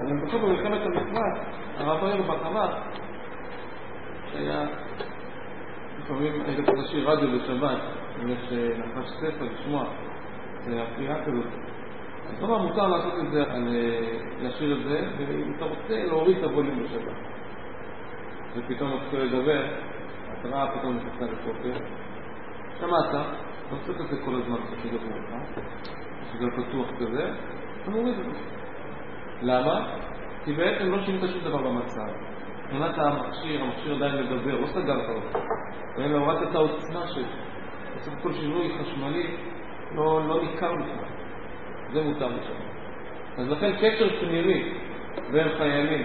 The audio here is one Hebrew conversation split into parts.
אז אני בסוף במלחמת המקוות, הרב מאיר בחמה, שהיה לפעמים היית צריך לשיר רדיו בשבת, אם יש נחש ספר לשמוע, זה הפריעה כזאת. אז לא מותר לעשות את זה, להשאיר את זה, ואם אתה רוצה להוריד את הווליום בשבת. ופתאום אתה צריך לדבר, התראה פתאום נכנסה לתוקף. שמעת, לא צריך את זה כל הזמן, שתדבר לך, שזה פתוח כזה, אתה מוריד את זה. למה? כי בעצם לא שינית שום דבר במצב. מבחינת המכשיר עדיין מדבר, לא סגרת אותו. ואין הורדת את העוצמה שלו. בסוף כל שינוי חשמלי לא ניכר בכלל. זה מותר לשם. אז לכן קשר פנימי בין חיילים,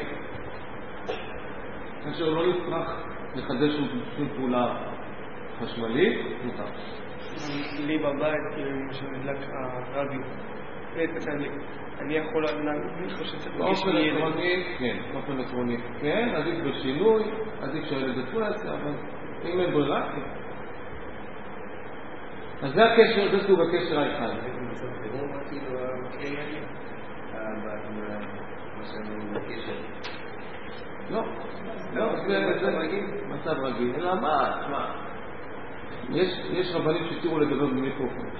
כאשר לא נצטרך לחדש שום פעולה חשמלית, מותר. לי בבית, כאילו למשל נדלק הרדיו, אני יכול להגיד לך שצריך להגיש לי ילד. באופן עקרוני, כן, עדיף בשינוי, עדיף שהילד עצמו יעשה, אבל אם אין ברירה, כן. אז זה הקשר, זה סוג הקשר האחד. מצב חירום, כאילו, המקרה יהיה? מה שאני בקשר? לא, זה מצב רגיל. אלא מה? יש רבנים שתראו לדבר במיקרופון.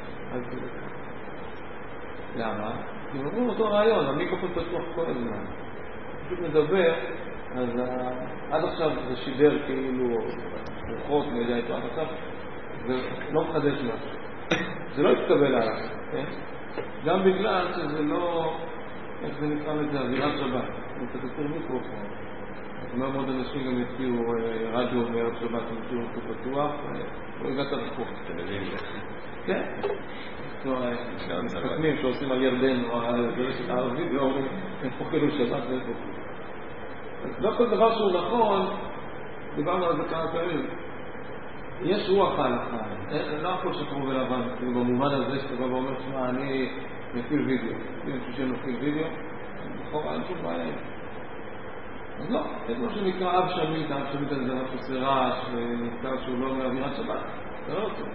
למה? כי הם אומרים אותו רעיון, המיקרופון פתוח כל הזמן. פשוט מדבר, אז עד עכשיו זה שידר כאילו רוחות, לא יודע איתו, עד עכשיו זה לא מחדש משהו. זה לא יתקבל עליו, כן? גם בגלל שזה לא, איך זה נקרא לזה, אווירת שבת. זה קצת יותר מיקרופון. הרבה מאוד אנשים גם יציעו רדיו מערב שבת, הם יציעו אותו פתוח, לא הגעת רחוק. טלוויזיה. כן. מסתכלים שעושים על ירדן או על ברשת הערבית ואומרים הם פוחדו שבת ואיפה. אז לא כל דבר שהוא נכון, דיברנו על זה כמה פעמים, יש רוח ההלכה, לא הכל שחור ולבן, כאילו במובן הזה שאתה בא ואומר שמה אני מפיל וידאו, אם אני מפיל וידאו, לכאורה אין שום בעיה. אז לא, יש מה שנקרא אב שמית על זה משהו עושה רעש ונזכר שהוא לא מאווירת שבת, זה לא אותו.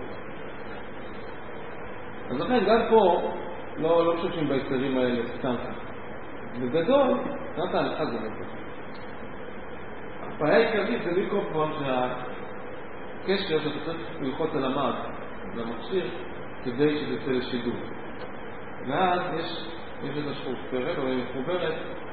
אז לכן גם פה לא משתמשים בהקשרים האלה סתם כך. בגדול, זאת ההלכה זה לא כך. הבעיה העיקרית זה מיקרופון שהקשר שאתה צריך ללחוץ על המד, למכשיר, כדי שזה יצא לשידור. ואז יש איזושהי מחוברת, או היא מחוברת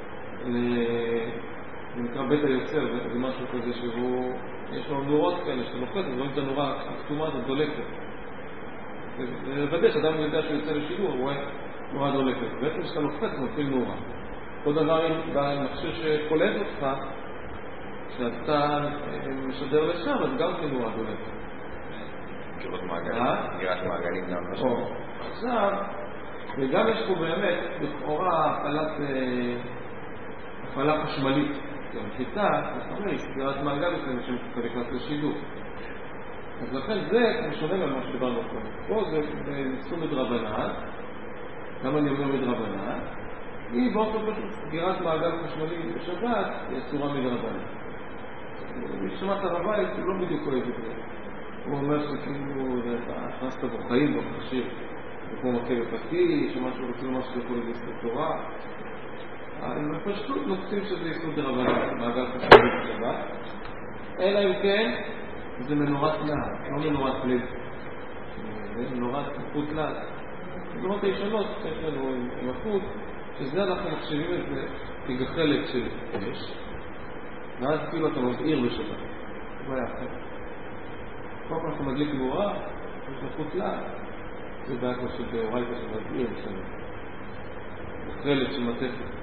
נקרא בית היוצר, זה משהו כזה שהוא, יש לו נורות כאלה שאתה לוחץ, ורואים את הנורה הכתומה הזאת דולקת. ולוודא שאדם יודע שהוא יוצא לשידור, הוא רואה נורה דולקת. בעצם כשאתה לוחץ מפעיל נורה. אותו דבר עם מכשיר שקולט אותך, כשאתה משדר לשם, אז גם כן נורה דולקת. קירות מעגלים, סגירת מעגלים גם משהו. עכשיו, וגם יש פה באמת, לכאורה, הפעלה חשמלית. כמחיתה, סגירת מעגל לפני שצריך לעשות לשידור. אז לכן זה משונה ממה שדיברנו קודם. פה זה ניסו מדרבנן, למה אני אומר מדרבנן? היא באופן פשוט סגירת מעגל חשמלי בשבת היא אסורה מדרבנן. מי ששמעת הרב וייס הוא לא בדיוק אוהב את זה. הוא אומר שכאילו הכנסת בו חיים במכשיר, זה כמו מכה בפתי, שמשהו רוצה לומר שזה יכול להיות תורה. הם פשוט נוקצים שזה איסור דרבנן, מעגל חשמלי בשבת. אלא אם כן זה מנורת להט, לא מנורת לב. זה מנורת חוט להט. מנורות הישנות שיש לנו עם החוט, שזה אנחנו מחשבים את זה כגחלת של אש. ואז כאילו אתה מבעיר בשבת. זה היה אחר. כל פעם אתה מדליק נורה, יש לך חוט להט. זה בעיה כמו של דאורייתא של מבעיר בשבת. גחלת של מתכת.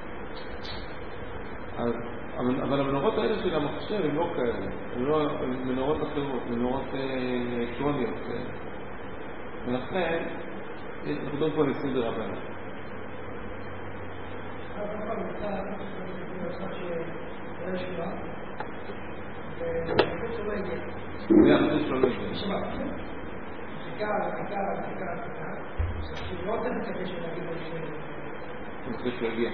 אבל המנורות האלה של המחשב הן לא כאלה, הן מנורות אחרות, מנורות אלקטרוניות כאלה. ולכן, אנחנו מדברים פה על איסור דרבנן. זה החוץ שלא הגיע. אני חושב שהוא הגיע.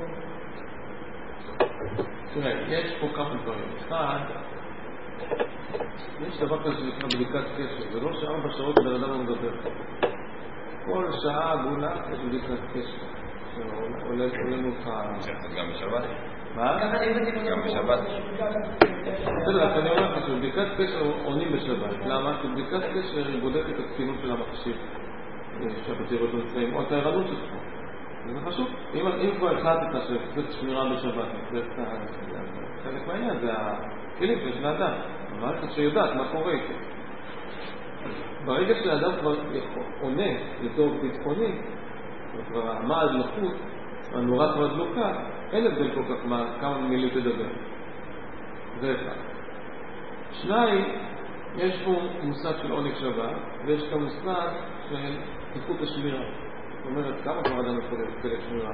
תראה, יש פה כמה דברים. אחד, יש דבר כזה שנקרא בדיקת קשר, זה לא ש4 שעות בן אדם לא מדבר. כל שעה עגולה יש בדיקת קשר. עולה לך... גם בשבת? מה? גם בשבת? בסדר, אני אומר לך שבדיקת קשר עונים בשבת. למה? כי בדיקת קשר היא בודקת את התקינות של המכשיר שהבטריות נמצאים, או את הערנות שלך. זה חשוב. אם כבר החלטת שצריך שמירה בשבת, חלק מהעניין זה הכלים שיש לאדם. המערכת שיודעת מה קורה איתו. ברגע שהאדם כבר עונה לתור ביטחוני, וכבר העמד לחוץ, הנורה כבר דלוקה, אין הבדל כל כך כמה מילים תדבר. זה אחד. 2, יש פה מושג של עונג שבת, ויש כאן מושג של איכות השמירה. זאת אומרת, כמה כבר אדם יכול להיות שמירה?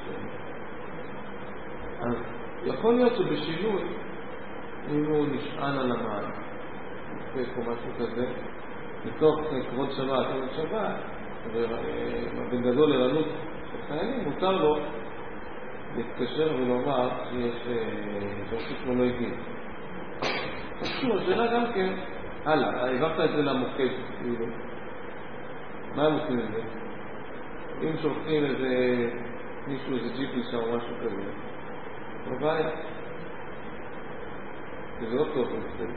אז יכול להיות שבשינוי, אם הוא נשען על המעל, או משהו כזה, מתוך כבוד שבת, עונג שבת, ובן גדול ערנות של חיילים, מותר לו להתקשר ולומר שיש דורשית שלו לא הגיע. חשוב, השאלה גם כן, הלאה, העברת את זה למוקד, כאילו. מה הם עושים את זה? אם שולחים איזה מישהו, איזה ג'יפי שם או משהו כזה, לא בעיה. זה לא טוב, זה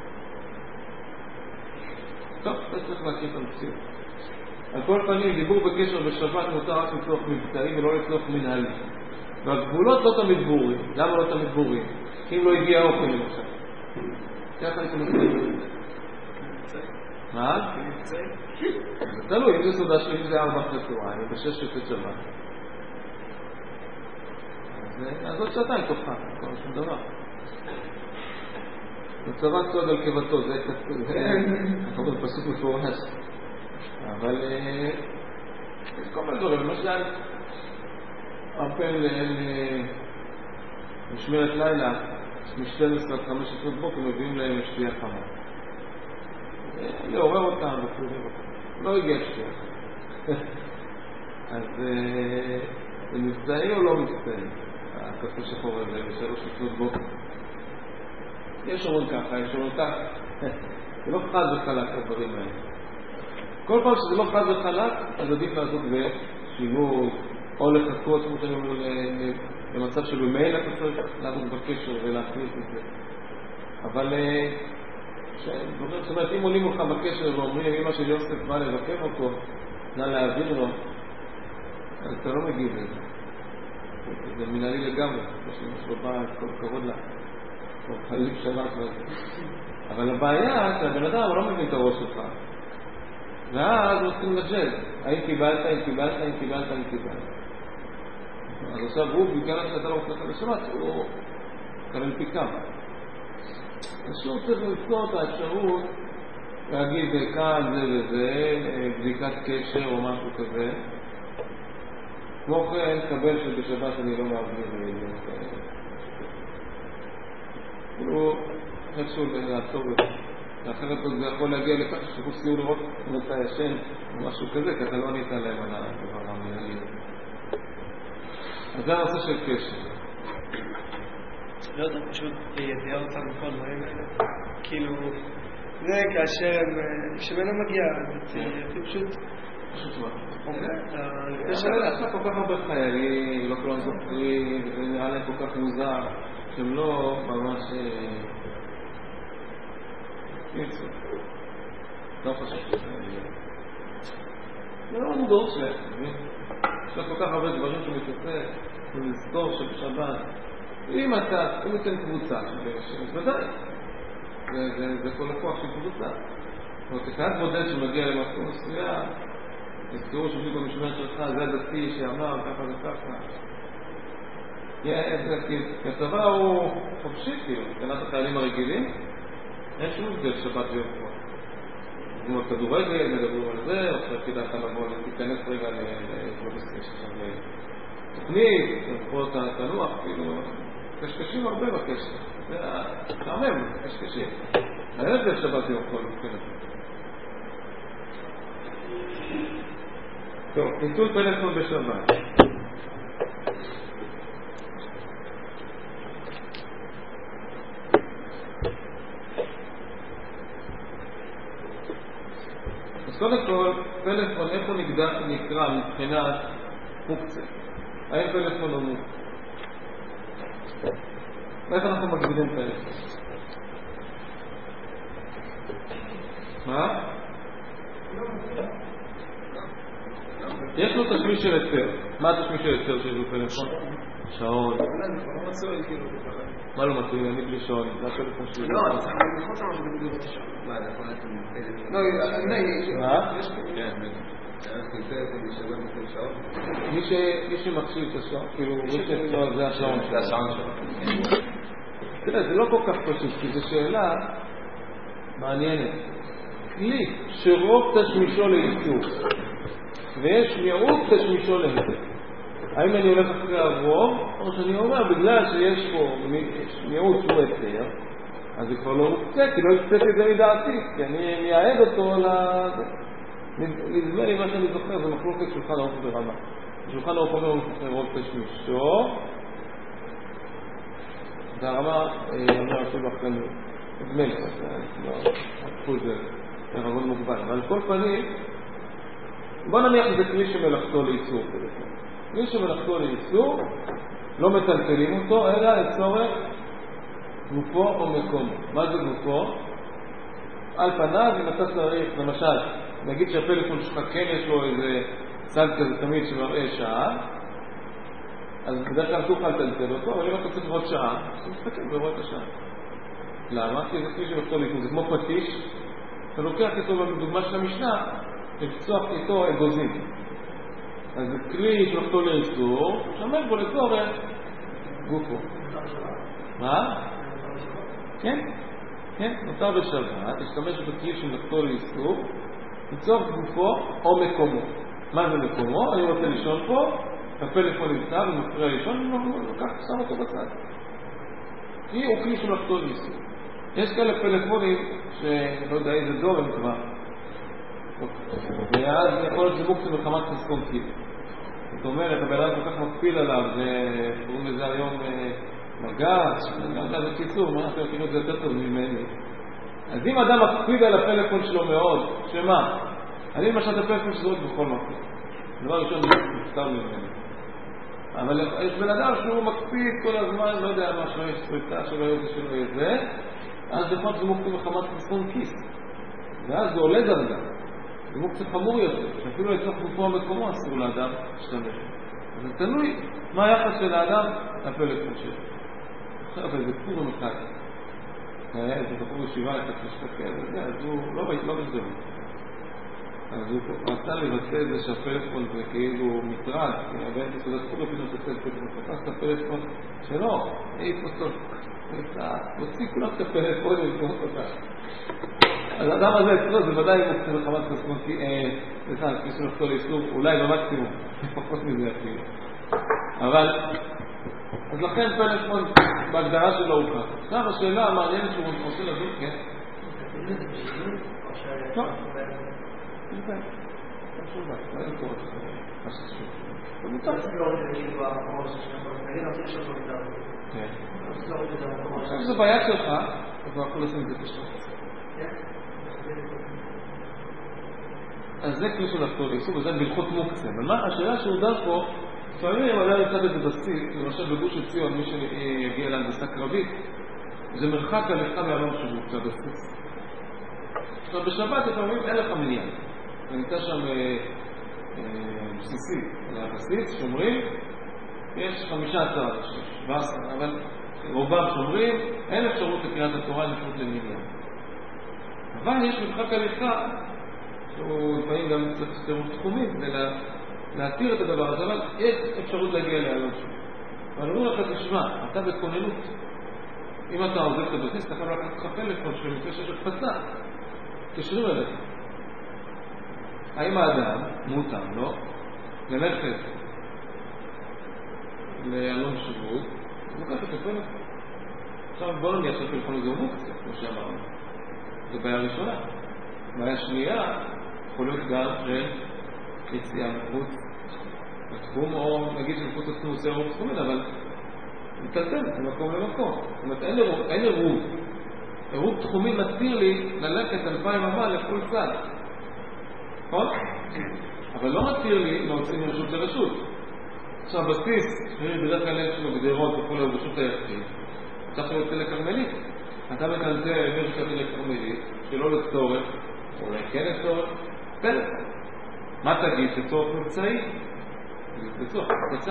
טוב, אתה צריך להכיר את המציאות. על כל פנים, דיבור בקשר בשבת מותר רק לצורך מבצעי ולא לצורך מנהלי. והגבולות לא תמיד ברורים. למה לא תמיד ברורים? אם לא הגיע אוכל למשל. ככה אני כמובן. מה? זה תלוי, אם זה סעודה שלי, אם זה 4 אחרי צהריים, ב6 יוצא שבת. אז עוד שעתיים תוכל, לא שום דבר. מצוות סוד על קבתו, זה פסוק מפורש. אבל יש כל מיני דברים, למשל הפל משמרת לילה מ-12 עד 15 בוקר מביאים להם שתייה חמה, לעורר אותם לא הגיע שתייה. אז זה מבצעי או לא מבצעי? הקפה שחור הזה ב3 בוקר, יש אומרים ככה, יש אומרים ככה. זה לא חד וחלק הדברים האלה. כל פעם שזה לא חד וחלק, אז עדיף לעשות בשינוי, או לחכות, כמו שאני אומר, למצב שבמייל אתה צריך לעבוד בקשר ולהכניס את זה. אבל, זאת אומרת, אם עולים לך בקשר ואומרים, אמא של יוסף בא לבקר אותו, נא להעביר לו, אז אתה לא מגיב לזה. זה מנהלי לגמרי, יש לו בא כל כבוד לה. חליב שבת וזה. אבל הבעיה שהבן אדם לא מבין את הראש שלך. ואז רוצים לג'ל. האם קיבלת, אם קיבלת, אם קיבלת, אם קיבלת. אז עכשיו הוא, בגלל שאתה לא רוצה לך לשבת, הוא קבל פי כמה. פשוט צריך לזכור את האפשרות להגיד כאן זה וזה, בדיקת קשר או משהו כזה. כמו כן, קבל שבשבת אני לא מעביר כאילו, איכשהו לעצור את זה. אחרת זה יכול להגיע לכך שחוץ לי לראות אם אתה ישן או משהו כזה, כי אתה לא ענית להם על הדבר המנהלי. אז זה הנושא של קשר. לא יודע, פשוט ידיעה אותם בכל דברים האלה. כאילו, זה כאשר כשבן מגיע, זה פשוט... פשוט מה? יש לך כל כך הרבה חיילים, לא כולם זוכרים, וזה נראה להם כל כך מוזר, שהם לא ממש... לא חשוב. זה לא מודעות שלהם, יש לה כל כך הרבה דברים שמתעשה, ולזכור שבשבת, אם אתה, אם אתם קבוצה, אז ודאי, זה כל הכוח של קבוצה. זאת אומרת, אחד בודד שמגיע למקום מסוים, תזכרו שבדיוק במשמרת שלך, זה הדתי שאמר ככה וככה. כי הצבא הוא חופשי, כאילו, מבחינת החיילים הרגילים, אין שום הבדל שבת ויום כבר. כמו כדורגל, מדברים על זה, או שכדאי לך לבוא, תיכנס רגע לתוכנית, לבוא תנוח, כאילו, קשקשים הרבה בקשר. זה שעמם, קשקשים. אין הבדל שבת ויום כבר מבחינת. טוב, ניצול טלפון בשבת. אז קודם כל, פלאפון, איך הוא נקרא מבחינת מוקצה? האם פלאפון הוא מוקצה? ואיך אנחנו מגבילים פלאפון? מה? יש לו תשמיש של היתר. מה התשמיש של היתר שיש לו פלאפון? שעון. מה לא מצוי? אני בלי שעון. זה הפלאפון שלי. לא, אני יכול לצאת משהו בדיוק את השעון. מה, אני יכול לצאת מפלאפון? לא, מה? כן, מי שמקשיב את השעון, כאילו, מי שצוע זה השעון שלו. זה השעון שלו. תראה, זה לא כל כך פשוט, כי זו שאלה מעניינת. כלי שרוב תשמישו לאיסור, ויש מיעוט תשמישו להיתר. האם אני הולך אחרי הרוב, או שאני אומר, בגלל שיש פה מיעוט שהוא היתר, אז זה כבר לא מוקצה, כי לא הקצתי את זה מדעתי, כי אני מייעד אותו נדמה לי מה שאני זוכר, זה מחלוקת שולחן ערוך ברמה. שולחן ערוך אומר הוא רוב תשמישו, והרמה אומר אפילו אחרי נדמה לי, לא הפכו את זה לרבון מוגבל. אבל על כל פנים, בוא נניח שזה כלי שמלאכתו לאיסור. כלי שמלאכתו לאיסור, לא מטלטלים אותו, אלא לצורך גופו או מקומו. מה זה גופו? על פניו, אם אתה צריך, למשל, נגיד שהפלאפון שלך כן יש לו איזה צד כזה תמיד שמראה שעה, אז בדרך כלל תוכל לטלטל אותו, אבל אם אתה צריך לראות שעה, אתה מסתכל ורואה את השעה. למה? כי זה כלי שמלאכתו לאיסור, זה כמו פטיש, אתה לוקח איתו בדוגמה של המשנה, לפצוח איתו אגוזים. אז זה כלי שמלאכתו לאיסור, שומר בו לצורך גופו. מה? כן, כן, נותר בשבת, להשתמש בכלי שמלאכתו לאיסור, לצורך גופו או מקומו. מה זה מקומו? אני רוצה לישון פה, הפלאפון נמצא ומפריע לישון, אני לוקח שם אותו בצד. כי הוא כלי שמלאכתו לאיסור. יש כאלה פלאפונים שלא יודע איזה דור הם כבר. ואז יכול להיות זימוק של מחמת חסכון כלי. זאת אומרת, הבן אדם כל כך מקפיל עליו, קוראים לזה היום מגש, זה קיצור, מה שאתה כאילו זה יותר טוב ממני. אז אם אדם מקפיד על הפלאפון שלו מאוד, שמה? אני למשל את הפלאפון שזורק בכל מקום. דבר ראשון זה מפתר ממני. אבל יש בן אדם שהוא מקפיד כל הזמן, לא יודע מה שלא יש סריטה שלא יהיה זה שלא יהיה זה, אז יכול להיות זימוק של מחמת חסכון כיס. ואז זה עולה דרגה. זה מוקצה חמור יותר, שאפילו לצורך גופו המקומו אסור לאדם להשתמש. זה תלוי מה היחס של האדם לפלאפון שלו. אבל זה פור אחד. זה בחור ישיבה את המשתקע, אז הוא לא בסדר. אז הוא רצה לבצע את זה שהפלאפון זה כאילו מטרד, כי הבן תסודת פור אפילו תצא לפלאפון. תפס את הפלאפון שלו, העיף אותו. מוציא כולם את הפלאפון ולקנות אותה. אז האדם הזה אצלו זה ודאי מוקצה לחמת חסכון, כפי שמלאכתו לאיסור, אולי במקסימום, פחות מזה אפילו. אבל, אז לכן פלאפון בהגדרה שלו הוא כך. עכשיו השאלה המעניינת שהוא רוצה לדון, כן? טוב. אין קורא לך. זה מותר. כן. עכשיו זה בעיה שלך, אז הוא יכול לשים את זה פשוט. אז זה כלי שמלאכתו לאיסור, וזה בהלכות מוקצה. אבל מה השאלה שהוא דן פה, לפעמים עדיין יצא את זה בסיר, למשל בגוש עציון, מי שיגיע להנדסה קרבית, זה מרחק הלכה מהלום שמוקצה בסיס. עכשיו בשבת לפעמים אין לך מניעה. נמצא שם בסיסי, על הבסיס, שומרים, יש 15 אנשים, 17, אבל רובם שומרים, אין אפשרות לקריאת התורה, אין אפשרות למניעה. אבל יש מרחק הלכה, שהוא לפעמים גם צריך סירוב תחומית, להתיר את הדבר הזה, אבל יש אפשרות להגיע להעלות שם. אבל אמרו לך, תשמע, אתה בכוננות. אם אתה עוזב את הבסיס, אתה יכול לקחת לך טלפון שמקרה שיש הקפצה. תשאירו אליך. האם האדם מותר לו ללכת לאלון שבות, הוא לוקח את הטלפון. עכשיו בואו נניח שהטלפון הזה הוא מוקצה, כמו שאמרנו. זו בעיה ראשונה. בעיה שנייה, יכול להיות גם של יציאה מחוץ לתחום, או נגיד שמחוץ לתחום עושה רוב תחומים, אבל מתלתל ממקום למקום. זאת אומרת, אין עירוב. עירוב תחומי מתיר לי ללכת 2000 אמה לכל צד. נכון? אבל לא מתיר לי להוציא מרשות לרשות. עכשיו, בסיס, בדרך כלל יש לו גדרות וכל הרשות היחיד, צריך להוציא לכרמלית. אתה מקנצה מרשות לכרמלית, שלא לצורך, או כן לצורך, פלט. מה תגיד? לצורך מבצעי? לצורך מבצע.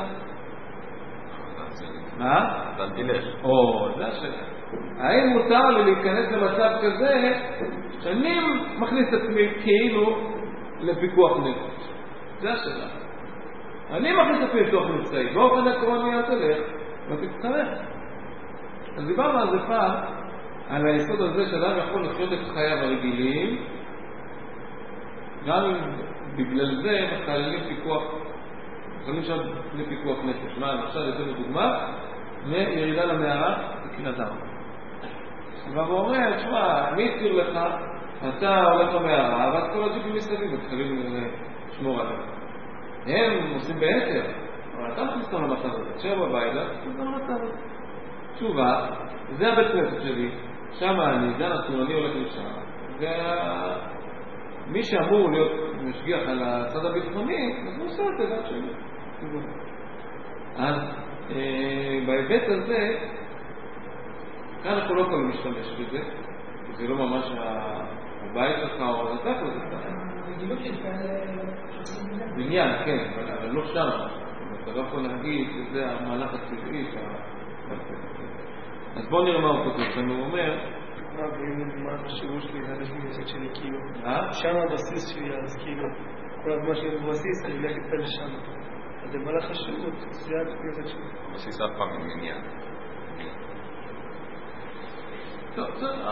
מה? אז תלך. זה השאלה. האם מותר לי להיכנס למצב כזה שאני מכניס את עצמי כאילו לפיקוח נפש? זה השאלה. אני מכניס את עצמי לפיקוח מבצעי, באופן עקרוני תלך ותצטרך. אז דיברנו על זה פעם, על היסוד הזה שאדם יכול לחיות את חייו הרגילים, גם אם בגלל זה מחללים פיקוח, מחללים שם לפיקוח נפש. מה, למשל יותר דוגמה, מירידה למערה, תקנת דם. והוא אומר, תשמע, מי יציר לך? אתה הולך למערה, ואת כל הג'יפים מסביב, מתחילים לשמור עליהם. הם עושים ביתר, אבל אתה מכניס אותם למצב הזה. תשאר בבית, תשאר למצב הזה. תשובה, זה הבית כנסת שלי, שם אני, זה הנתון, אני הולך לשם. ומי שאמור להיות משגיח על הצד הביטחוני, אז הוא עושה את זה, זה שלי. אז בהיבט הזה, כאן אנחנו לא יכולים להשתמש בזה, זה לא ממש הבית שלך או הנתק לזה ככה. בניין, כן, אבל לא שם. אתה לא יכול להגיד שזה המהלך הטבעי אז בואו נראה מה הוא כותב. הוא אומר מה החשיבות שלי, זה הבסיס שלי כאילו שם הבסיס שלי, אז כאילו כל הזמן שלי בבסיס אני הולך להתפל לשם, אז זה מה החשיבות, זה הבסיס שלי. הבסיס אף פעם עם עניין. טוב,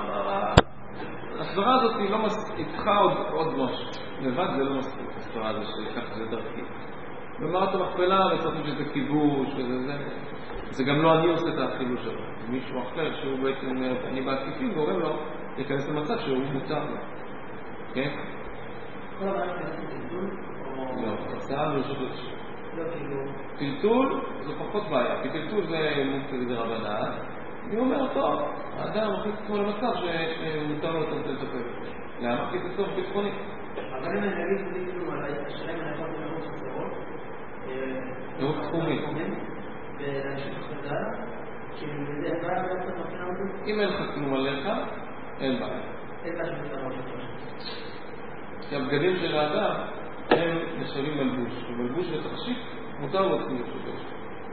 הסברה הזאת היא לא איתך עוד משהו לבד, זה לא מספיק הסברה הזאת שכך זה דרכי. במערת המכפלה מצאתם שזה כיבוש זה גם לא אני עושה את החילוש שלו, זה מישהו אחר שהוא בעצם אני בעקיפין גורם לו להיכנס למצב שהוא מותר לו. כן? כל המערכת זה טלטול? לא, הצעה מרשות לרשות. טלטול זה פחות בעיה, כי טלטול זה מוקצה זה רבנן. אני אומר, טוב, האדם מכניס את עצמו למצב שמותר לו לטלטל את הפרק. למה? כי זה צורך ביטחוני. אבל אם אני אגיד כאילו על השלם אני יכול לראות חסרות לראות תחומים ולהמשיך חזרה כאילו זה הבעיה בעצם מבחינה הזאת אם אין לך כלום עליך, אין בעיה. אין בעיה שבית הראש כי הבגדים של האדם הם נחשבים מלבוש ומלבוש ותכשיט מותר לו תחומים שלוש.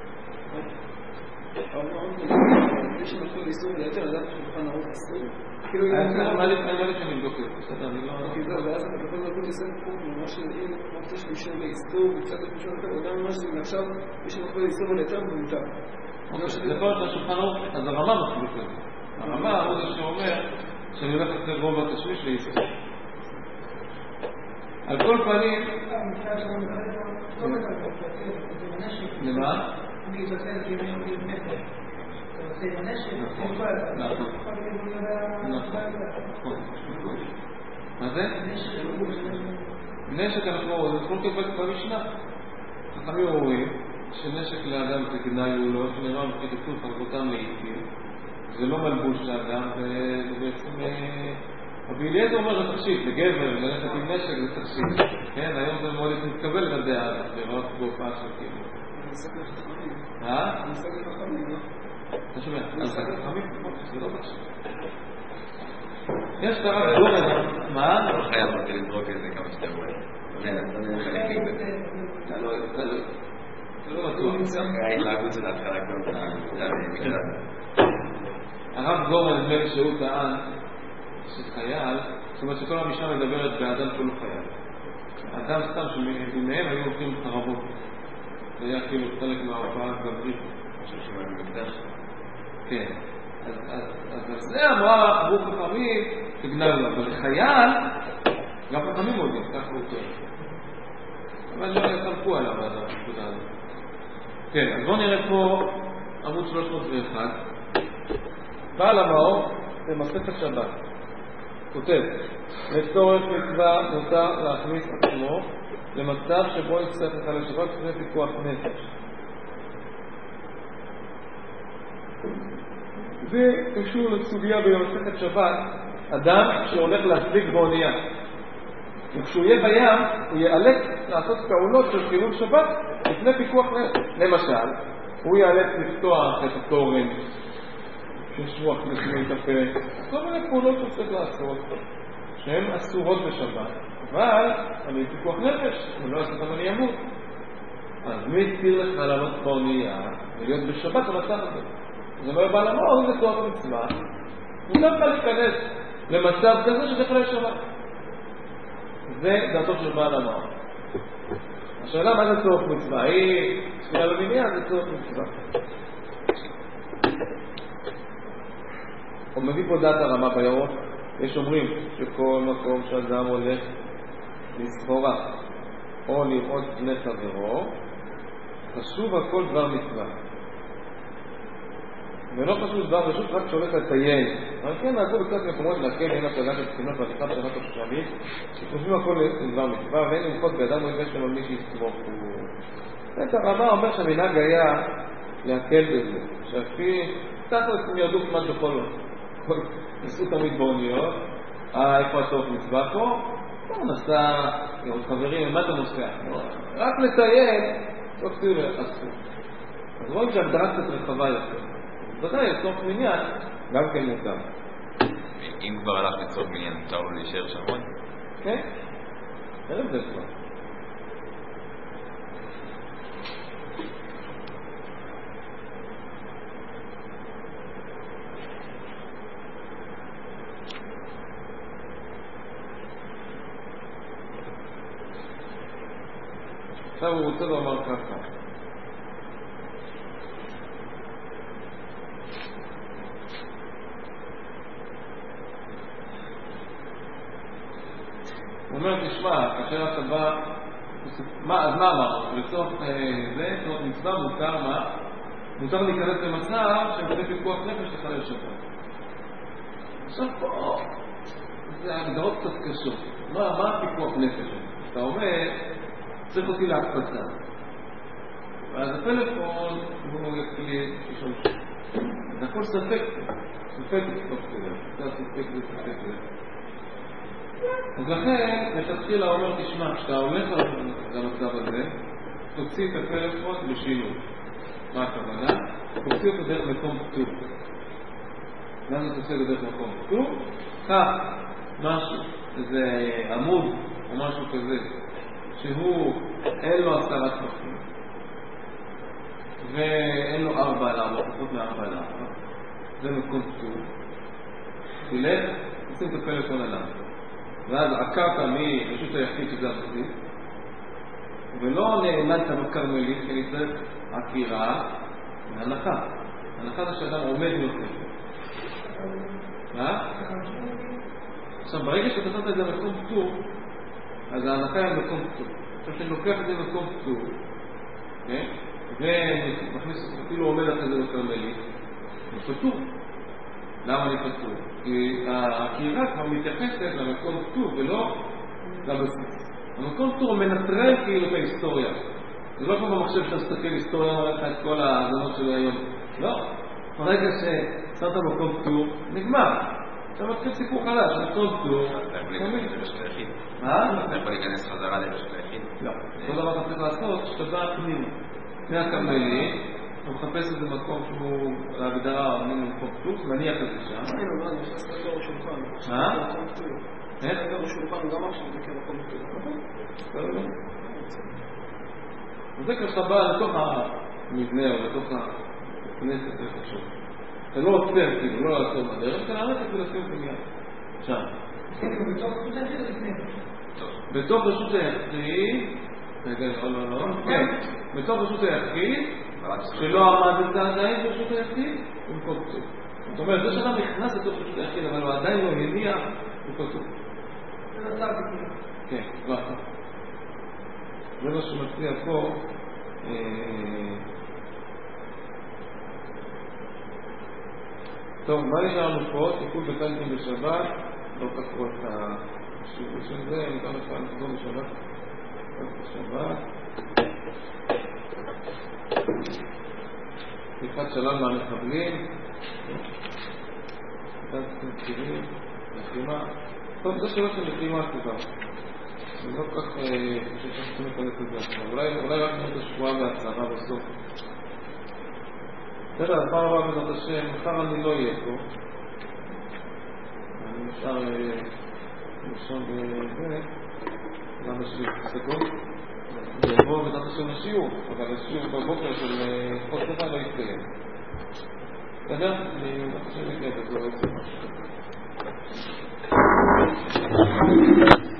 יש לנו איסור ליתר אדם שולחן ערוך אסור אני לא לפני לבדוק את זה, בסדר, אני לא... כי זהו, ואז אתה יכול לדעת לסיים פה ממש אם רוצה שמישהו לאיסור וקצת למישהו אחר, וגם ממש אם עכשיו מישהו יכול לאיסור ליתר ומותר. זה כל את השולחן ערוך, אז הרמה מחליט לזה. הרמה הוא זה שאומר שאני הולך אחרי רוב התשמיש לאיסור. על כל פנים... למה? מה זה? נשק אנחנו כתבת במשנה חכמים אומרים שנשק לאדם זה גנאי הוא לא שנראה וכתוב חלקותם לעיתים זה לא מלבוש לאדם וזה בעצם רבי אליעזר אומר זה תכשיט לגבר ללכת עם נשק זה תכשיט כן היום זה מאוד מתקבל לדעה לראות בהופעה של כאילו אני סגל לחכמים לא? אתה שומע? אז חכמים זה לא תכשיט יש את הרב גורן מה? לא חייב אותי לזרוק את זה כמה שאתה רואה תלוי זה לא בטוח ההתלהגות של ההתחלה כבר הרב גורן נדמה לי שהוא טען שחייל זאת אומרת שכל המשנה מדברת באדם שהוא לא חייל האדם סתם שמהם היו הולכים חרבות זה היה כאילו חלק מההופעה הגברית ששומע במקדש כן אז זה אמרו חכמים תגנב לו אבל חייל גם חכמים מודים ככה הוא טוב אבל לא יסמכו עליו עד הנקודה הזאת כן אז בואו נראה פה עמוד 301 בעל המאור במסכת שבת כותב לצורך מצווה מותר להכניס עצמו למצב שבו יצטרך לחלל שבת לפני פיקוח נפש זה קשור לסוגיה במסכת שבת אדם שהולך להחזיק באונייה וכשהוא יהיה בים, הוא ייאלץ לעשות פעולות של חילול שבת לפני פיקוח נפש. למשל, הוא ייאלץ לפתוח את התורן, שיש רוח נשימה את הפה, כל מיני פעולות שהוא צריך לעשות, שהן אסורות בשבת, אבל אני פיקוח נפש, אני לא אעשה אותם אני אמות. אז מי הסתיר לך לעלות באונייה ולהיות בשבת במצב הזה? אז אומר בעל המאור, זה כוח מצווה, הוא לא יכול להיכנס למצב כזה שתחלל שבת. זה דעתו של בעל המאור. השאלה מה זה צורך מצווה? היא תפילה במניין, זה צורך מצווה. הוא מביא פה דעת הרמה בירוק. יש אומרים שכל מקום שאדם הולך לסחורה או לראות פני חברו, חשוב הכל דבר מצווה. ולא חשוב דבר רשות רק שהולך לטייל. אבל כן, נהגו בקצת מקומות להקל עם השגת התחינות והליכת שבת השושבית, שחושבים הכל לדבר מצווה, ואין למחות בידם מויבש שלו מי שיסמוך. את הרמה אומר שהמנהג היה להקל בזה, שאפי תחת הם ירדו כמעט בכל ניסו תמיד באוניות, איפה הצורך מצווה פה? הוא נסע, יורד חברים, מה אתה נוסע? רק לטייל, צורך ציור אסור. אז רואים שהגדרה קצת רחבה יותר. ודאי, לצורך מניין, גם כן מותר. אם כבר הלך לצורך מניין, מותר לו להישאר שם עוד? כן, ערב זה כבר. עכשיו הוא רוצה לומר ככה. הוא אומר, תשמע, כאשר אתה בא, אז מה אמר? לצורך זה, לצורך מצווה, מותר מה? מותר להיכנס למצב שבדי פיקוח נפש לחלל שבת. עכשיו פה, זה הגדרות קצת קשות. מה פיקוח נפש? אתה אומר, צריך אותי להקפצה. ואז הפלאפון הוא יקליט לשאול שם. זה הכל ספק לצטוף כזה. זה ספק זה. אז לכן, מתחילה אומר, תשמע, כשאתה הולך למצב הזה, תוציא את הפלאפון בשילוב. מה הכוונה? תוציא אותו דרך מקום פטור. למה אתה תוציא אותו דרך מקום פטור? כך, משהו, איזה עמוד או משהו כזה, שהוא אין לו 10 טפחים ואין לו 4 על 4, פחות מ4 על 4, זה מקום פטור. תלך, תשים את הפלאפון עליו, ואז עקרת מרשות היחיד שזה הבסיס, ולא נעמדת בקרמלית, כי נצטרך עקירה והנחה. הנחה זה שאדם עומד יותר. עכשיו, ברגע שאתה נותן את זה מקום פטור, אז ההנחה היא מקום פטור. עכשיו שאני לוקח את זה מקום פטור, ומכניס אפילו עומד אחרי זה בקרמלית, זה פטור. למה אני פטור? כי העקירה כבר מתייחסת למקום פטור ולא לבסיס. המקום פטור מנטרל כאילו את ההיסטוריה. זה לא כמו במחשב שאתה מסתכל היסטוריה, אומר לך את כל ההזמות של היום. לא. ברגע ששמת מקום פטור, נגמר. עכשיו מתחיל סיפור חדש, מקום פטור. אתה יכול להיכנס לרשת היחיד? מה? אתה יכול להיכנס חזרה לרשת היחיד? לא. כל דבר אתה צריך לעשות, שאתה בא פנימה. פני הקרמלי, הוא מחפש איזה מקום שהוא להגדרה עומדים למקום פטור, מניח את זה שם. אני נכנס לתור שולחן. איך? לתור שולחן גם עכשיו זה כמקום פטור. לא. וזה כשאתה בא לתוך המבנה או לתוך הכנסת, זה חשוב. אתה לא עוצר, כאילו, לא לעצור בדרך, אתה נערך את זה לשים פנייה. שם. בתוך רשות היחיד, לא, כן, בתוך רשות היחיד, שלא עמדת עדיין ברשות היחיד, הוא מקום פטור. זאת אומרת, זה שאדם נכנס לתוך רשות היחיד, אבל הוא עדיין לא הניח, הוא פטור. זה מצב בטוח. כן, כבר. זה מה שמציע פה. טוב, מה נשארנו פה? טיפול בטלפון בשבת, לא תקרו את השיעור של זה, ניתן לך לחזור בשבת. בשבת. פתיחת שלל מהמחבלים. פתיחת סנטירים, לחימה. טוב, זה שאלה של לחימה כבר. אני לא כל כך חושב שצריכים להיכנס לזה עכשיו. אולי רק נראה את השבועה והצהרה בסוף. בסדר, אז פעם הבאה בעזרת השם, מחר אני לא אהיה פה. אני נשאר לישון בזה, למה שלי תסתכלו. זה יבוא בעזרת השם לשיעור, אבל השיעור בבוקר של כל דבר לא יתקיים. בסדר? אני חושב להגיע את זה, זה לא יצא משהו.